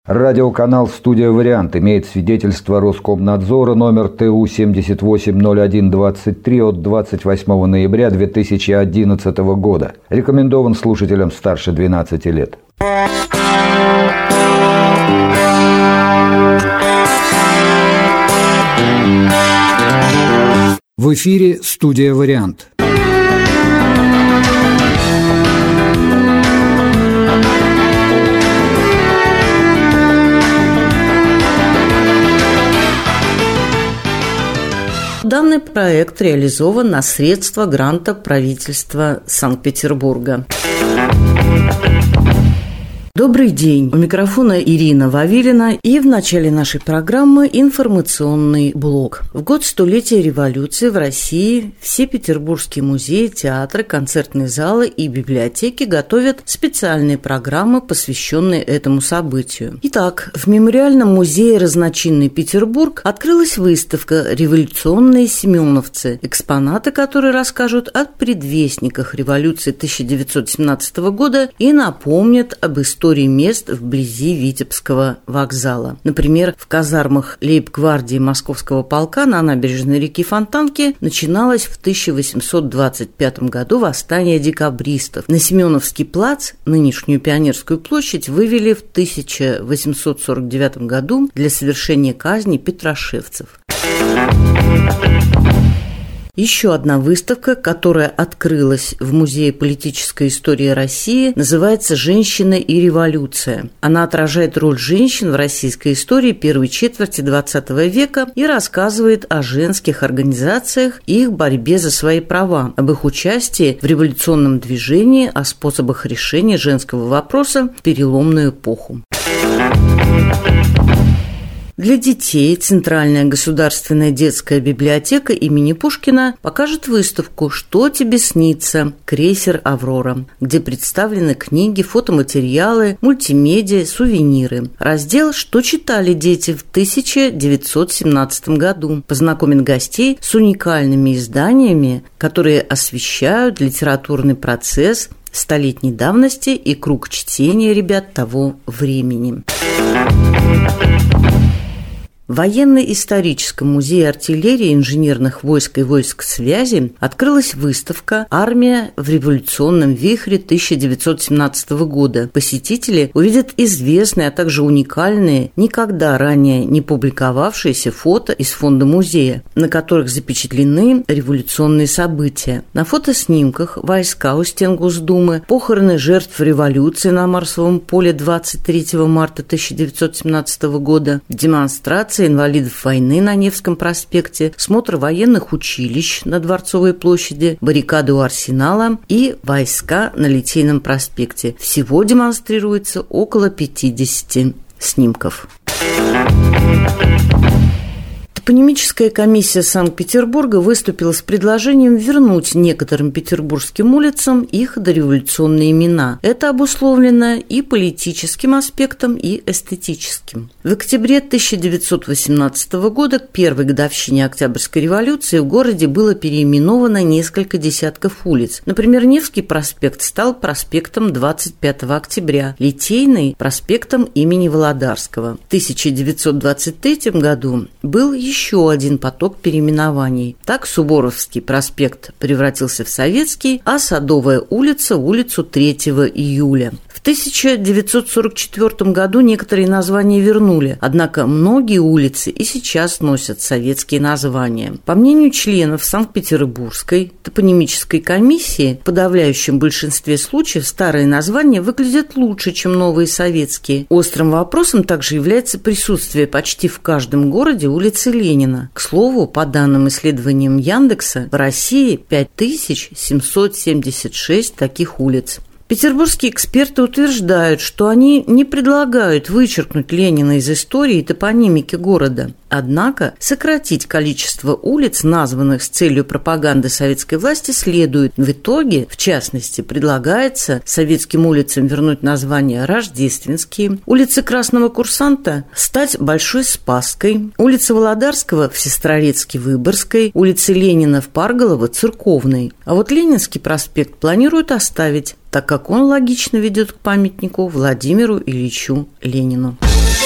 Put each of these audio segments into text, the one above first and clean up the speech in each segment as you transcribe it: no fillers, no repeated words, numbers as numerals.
Радиоканал «Студия Вариант» имеет свидетельство Роскомнадзора номер ТУ 780123 от 28 ноября 2011 года. Рекомендован слушателям старше 12 лет. В эфире «Студия Вариант». Данный проект реализован на средства гранта правительства Санкт-Петербурга. Добрый день! У микрофона Ирина Вавилина, и в начале нашей программы информационный блок. В год столетия революции в России все петербургские музеи, театры, концертные залы и библиотеки готовят специальные программы, посвященные этому событию. Итак, в Мемориальном музее «Разночинный Петербург» открылась выставка «Революционные семеновцы», экспонаты которой расскажут о предвестниках революции 1917 года и напомнят об истории мест вблизи Витебского вокзала. Например, в казармах лейб-гвардии Московского полка на набережной реки Фонтанки начиналось в 1825 году восстание декабристов. На Семеновский плац, нынешнюю Пионерскую площадь, вывели в 1849 году для совершения казни петрошевцев. Еще одна выставка, которая открылась в Музее политической истории России, называется «Женщина и революция». Она отражает роль женщин в российской истории первой четверти XX века и рассказывает о женских организациях и их борьбе за свои права, об их участии в революционном движении, о способах решения женского вопроса в переломную эпоху. Для детей Центральная государственная детская библиотека имени Пушкина покажет выставку «Что тебе снится? Крейсер «Аврора», где представлены книги, фотоматериалы, мультимедиа, сувениры. Раздел «Что читали дети в 1917 году» познакомит гостей с уникальными изданиями, которые освещают литературный процесс столетней давности и круг чтения ребят того времени. В Военно-историческом музее артиллерии, инженерных войск и войск связи открылась выставка «Армия в революционном вихре 1917 года». Посетители увидят известные, а также уникальные, никогда ранее не публиковавшиеся фото из фонда музея, на которых запечатлены революционные события. На фотоснимках войска у стен Госдумы, похороны жертв революции на Марсовом поле 23 марта 1917 года, демонстрации инвалидов войны на Невском проспекте, смотр военных училищ на Дворцовой площади, баррикады у Арсенала и войска на Литейном проспекте. Всего демонстрируется около 50 снимков. Топонимическая комиссия Санкт-Петербурга выступила с предложением вернуть некоторым петербургским улицам их дореволюционные имена. Это обусловлено и политическим аспектом, и эстетическим. В октябре 1918 года, к первой годовщине Октябрьской революции, в городе было переименовано несколько десятков улиц. Например, Невский проспект стал проспектом 25 октября, Литейный – проспектом имени Володарского. В 1923 году был еще один поток переименований. Так Суворовский проспект превратился в Советский, а Садовая улица – в улицу 3 июля. В 1944 году некоторые названия вернули, однако многие улицы и сейчас носят советские названия. По мнению членов Санкт-Петербургской топонимической комиссии, в подавляющем большинстве случаев старые названия выглядят лучше, чем новые советские. Острым вопросом также является присутствие почти в каждом городе улицы Ленина. К слову, по данным исследованиям Яндекса, в России 5776 таких улиц. Петербургские эксперты утверждают, что они не предлагают вычеркнуть Ленина из истории и топонимики города. Однако сократить количество улиц, названных с целью пропаганды советской власти, следует. В итоге, в частности, предлагается советским улицам вернуть название Рождественские, улицы Красного Курсанта стать Большой Спасской, улица Володарского – Всестрорецкий-Выборгской, улицы Ленина в Парголово – Церковной. А вот Ленинский проспект планируют оставить, так как он логично ведет к памятнику Владимиру Ильичу Ленину.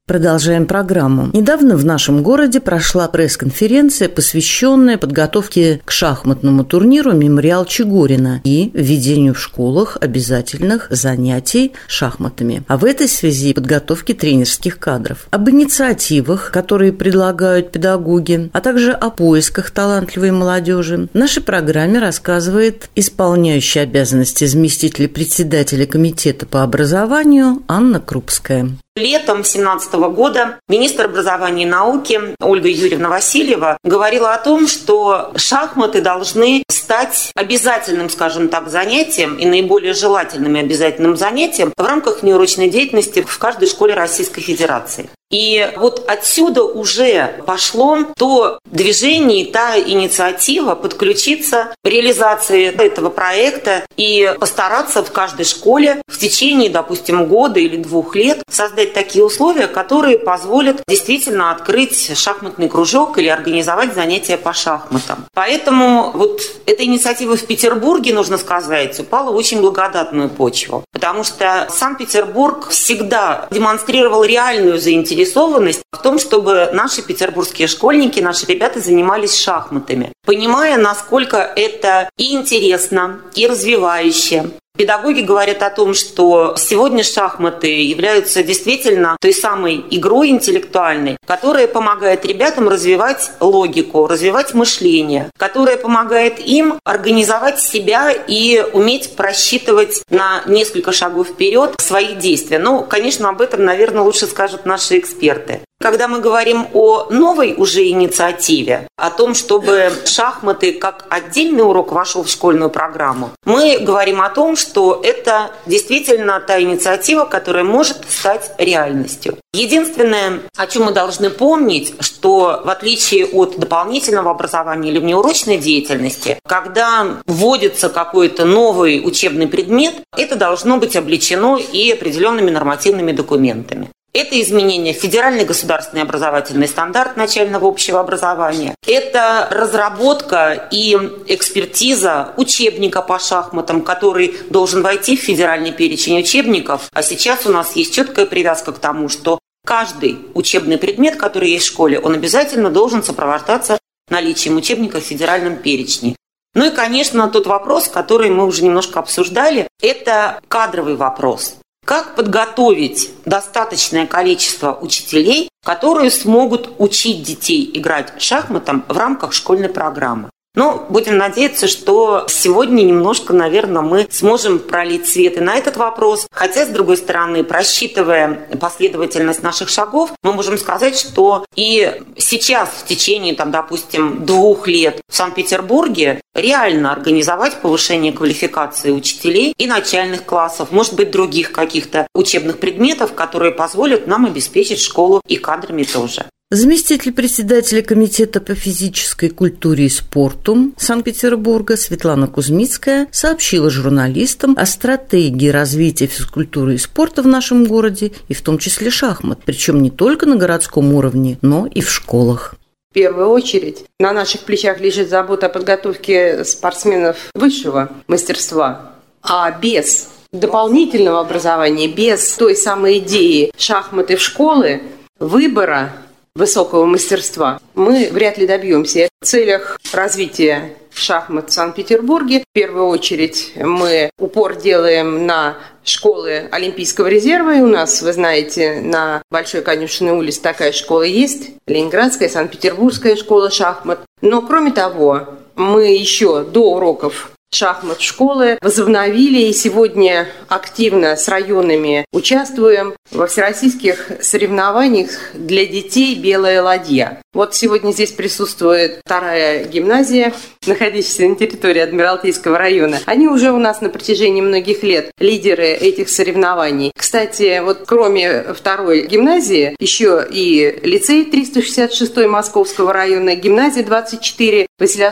Продолжаем программу. Недавно в нашем городе прошла пресс-конференция, посвященная подготовке к шахматному турниру «Мемориал Чигурина» и введению в школах обязательных занятий шахматами. А в этой связи подготовке тренерских кадров. Об инициативах, которые предлагают педагоги, а также о поисках талантливой молодежи в нашей программе рассказывает исполняющая обязанности заместителя председателя комитета по образованию Анна Крупская. Летом 2017 года министр образования и науки Ольга Юрьевна Васильева говорила о том, что шахматы должны стать обязательным, скажем так, занятием и наиболее желательным и обязательным занятием в рамках внеурочной деятельности в каждой школе Российской Федерации. И вот отсюда уже пошло то движение, та инициатива подключиться к реализации этого проекта и постараться в каждой школе в течение, допустим, года или 2 лет создать такие условия, которые позволят действительно открыть шахматный кружок или организовать занятия по шахматам. Поэтому вот эта инициатива в Петербурге, нужно сказать, упала в очень благодатную почву, потому что Санкт-Петербург всегда демонстрировал реальную заинтересованность в том, чтобы наши петербургские школьники, наши ребята занимались шахматами, понимая, насколько это и интересно, и развивающе. Педагоги говорят о том, что сегодня шахматы являются действительно той самой игрой интеллектуальной, которая помогает ребятам развивать логику, развивать мышление, которая помогает им организовать себя и уметь просчитывать на несколько шагов вперед свои действия. Ну, конечно, об этом, наверное, лучше скажут наши эксперты. Когда мы говорим о новой уже инициативе, о том, чтобы шахматы как отдельный урок вошел в школьную программу, мы говорим о том, что это действительно та инициатива, которая может стать реальностью. Единственное, о чем мы должны помнить, что в отличие от дополнительного образования или внеурочной деятельности, когда вводится какой-то новый учебный предмет, это должно быть облечено и определенными нормативными документами. Это изменение в федеральный государственный образовательный стандарт начального общего образования. Это разработка и экспертиза учебника по шахматам, который должен войти в федеральный перечень учебников. А сейчас у нас есть четкая привязка к тому, что каждый учебный предмет, который есть в школе, он обязательно должен сопровождаться наличием учебника в федеральном перечне. Ну и, конечно, тот вопрос, который мы уже немножко обсуждали, это кадровый вопрос. Как подготовить достаточное количество учителей, которые смогут учить детей играть шахматам в рамках школьной программы? Но будем надеяться, что сегодня немножко, наверное, мы сможем пролить свет и на этот вопрос. Хотя, с другой стороны, просчитывая последовательность наших шагов, мы можем сказать, что и сейчас в течение, допустим, 2 лет в Санкт-Петербурге реально организовать повышение квалификации учителей и начальных классов, может быть, других каких-то учебных предметов, которые позволят нам обеспечить школу и кадрами тоже. Заместитель председателя комитета по физической культуре и спорту Санкт-Петербурга Светлана Кузьмицкая сообщила журналистам о стратегии развития физкультуры и спорта в нашем городе, и в том числе шахмат, причем не только на городском уровне, но и в школах. В первую очередь на наших плечах лежит забота о подготовке спортсменов высшего мастерства, а без дополнительного образования, без той самой идеи шахматы в школы, выбора высокого мастерства, мы вряд ли добьемся. В целях развития шахмат в Санкт-Петербурге в первую очередь мы упор делаем на школы Олимпийского резерва. И у нас, вы знаете, на Большой Конюшенной улице такая школа есть, Ленинградская, Санкт-Петербургская школа шахмат. Но кроме того, мы еще до уроков шахмат школы возобновили и сегодня активно с районами участвуем во всероссийских соревнованиях для детей «Белая ладья». Вот сегодня здесь присутствует 2-я гимназия, находящаяся на территории Адмиралтейского района. Они уже у нас на протяжении многих лет лидеры этих соревнований. Кстати, вот кроме 2-й гимназии, еще и лицей 366 Московского района, гимназия 24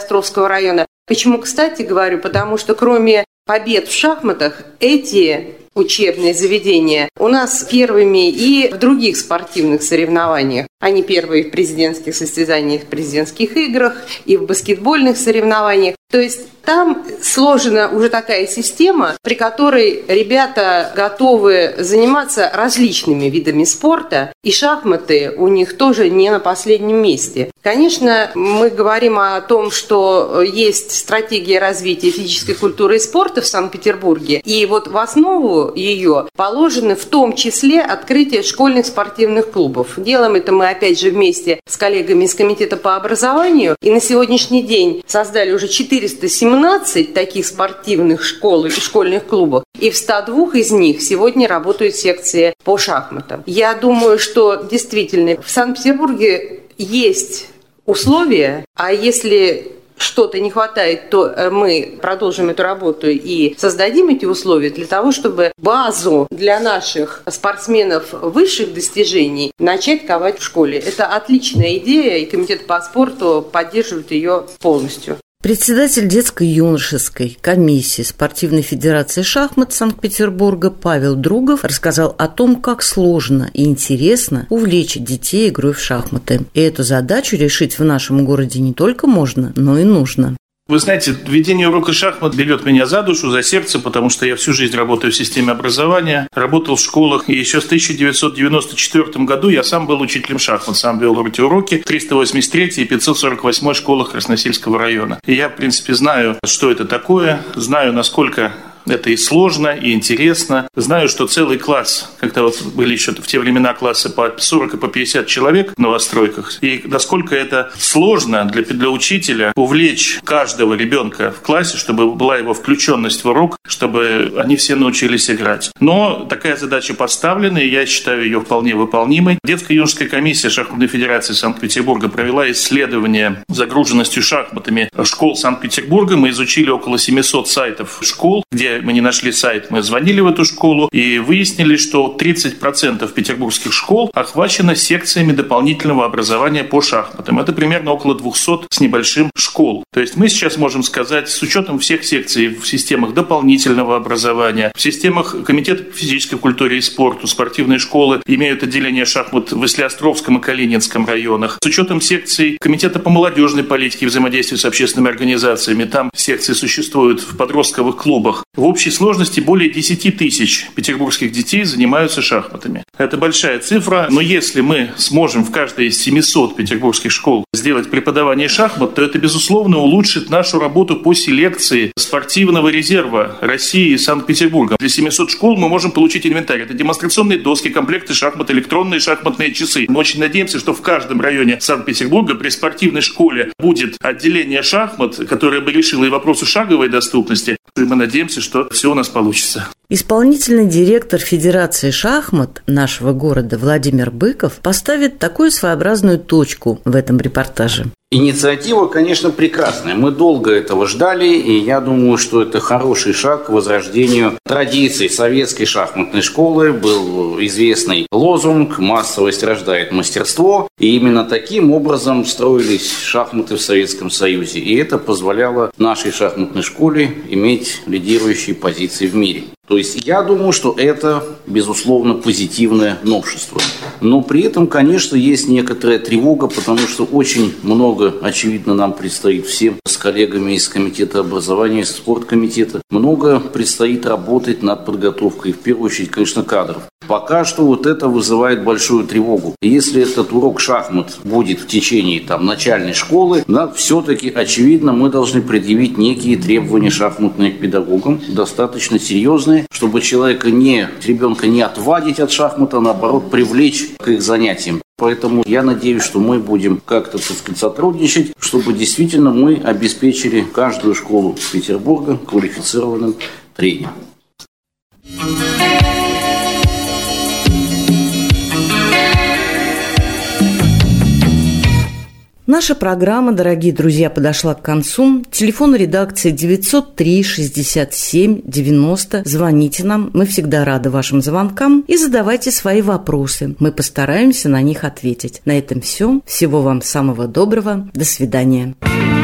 Василеостровского района. Почему, кстати, говорю? Потому что кроме побед в шахматах, эти учебные заведения у нас первыми и в других спортивных соревнованиях. Они первые в президентских состязаниях, в президентских играх и в баскетбольных соревнованиях. То есть там сложена уже такая система, при которой ребята готовы заниматься различными видами спорта, и шахматы у них тоже не на последнем месте. Конечно, мы говорим о том, что есть стратегия развития физической культуры и спорта в Санкт-Петербурге, и вот в основу ее положено в том числе открытие школьных спортивных клубов. Делаем это мы опять же вместе с коллегами из Комитета по образованию, и на сегодняшний день создали уже 417 таких спортивных школ и школьных клубов, и в 102 из них сегодня работают секции по шахматам. Я думаю, что действительно в Санкт-Петербурге есть условия, а если что-то не хватает, то мы продолжим эту работу и создадим эти условия для того, чтобы базу для наших спортсменов высших достижений начать ковать в школе. Это отличная идея, и Комитет по спорту поддерживает ее полностью. Председатель детско-юношеской комиссии Спортивной федерации шахмат Санкт-Петербурга Павел Другов рассказал о том, как сложно и интересно увлечь детей игрой в шахматы. И эту задачу решить в нашем городе не только можно, но и нужно. Вы знаете, ведение урока шахмат берет меня за душу, за сердце, потому что я всю жизнь работаю в системе образования, работал в школах, и еще с 1994 году я сам был учителем шахмат, сам вел эти уроки в 383 и 548 школах Красносельского района. И я, в принципе, знаю, что это такое, знаю, насколько это и сложно, и интересно. Знаю, что целый класс, когда вот были еще в те времена классы по 40 и по 50 человек в новостройках, и насколько это сложно для учителя увлечь каждого ребенка в классе, чтобы была его включенность в урок, чтобы они все научились играть. Но такая задача поставлена, и я считаю ее вполне выполнимой. Детско-юношеская комиссия Шахматной федерации Санкт-Петербурга провела исследование загруженностью шахматами школ Санкт-Петербурга. Мы изучили около 700 сайтов школ, где мы не нашли сайт, мы звонили в эту школу и выяснили, что 30% петербургских школ охвачено секциями дополнительного образования по шахматам. Это примерно около 200 с небольшим школ. То есть мы сейчас можем сказать, с учетом всех секций в системах дополнительного образования, в системах Комитета по физической культуре и спорту, спортивные школы имеют отделение шахмат в Исле-Островском и Калининском районах. С учетом секций Комитета по молодежной политике и взаимодействию с общественными организациями, там секции существуют в подростковых клубах. В общей сложности более 10 тысяч петербургских детей занимаются шахматами. Это большая цифра, но если мы сможем в каждой из 700 петербургских школ сделать преподавание шахмат, то это, безусловно, улучшит нашу работу по селекции спортивного резерва России и Санкт-Петербурга. Для 700 школ мы можем получить инвентарь. Это демонстрационные доски, комплекты шахмат, электронные шахматные часы. Мы очень надеемся, что в каждом районе Санкт-Петербурга при спортивной школе будет отделение шахмат, которое бы решило и вопросы шаговой доступности. И мы надеемся, что все у нас получится. Исполнительный директор Федерации шахмат нашего города Владимир Быков поставит такую своеобразную точку в этом репортаже. Инициатива, конечно, прекрасная. Мы долго этого ждали, и я думаю, что это хороший шаг к возрождению традиций советской шахматной школы. Был известный лозунг «Массовость рождает мастерство», и именно таким образом строились шахматы в Советском Союзе. И это позволяло нашей шахматной школе иметь лидирующие позиции в мире. То есть я думаю, что это, безусловно, позитивное новшество. Но при этом, конечно, есть некоторая тревога, потому что очень много, очевидно, нам предстоит всем с коллегами из Комитета образования, из спорткомитета. Много предстоит работать над подготовкой, в первую очередь, конечно, кадров. Пока что вот это вызывает большую тревогу. Если этот урок шахмат будет в течение начальной школы, все-таки, очевидно, мы должны предъявить некие требования шахматным педагогам, достаточно серьезные, чтобы ребенка не отвадить от шахмата, а наоборот привлечь к их занятиям. Поэтому я надеюсь, что мы будем как-то, сотрудничать, чтобы действительно мы обеспечили каждую школу Петербурга квалифицированным тренером. Наша программа, дорогие друзья, подошла к концу. Телефон редакции 903 67 90. Звоните нам, мы всегда рады вашим звонкам. И задавайте свои вопросы. Мы постараемся на них ответить. На этом все. Всего вам самого доброго. До свидания.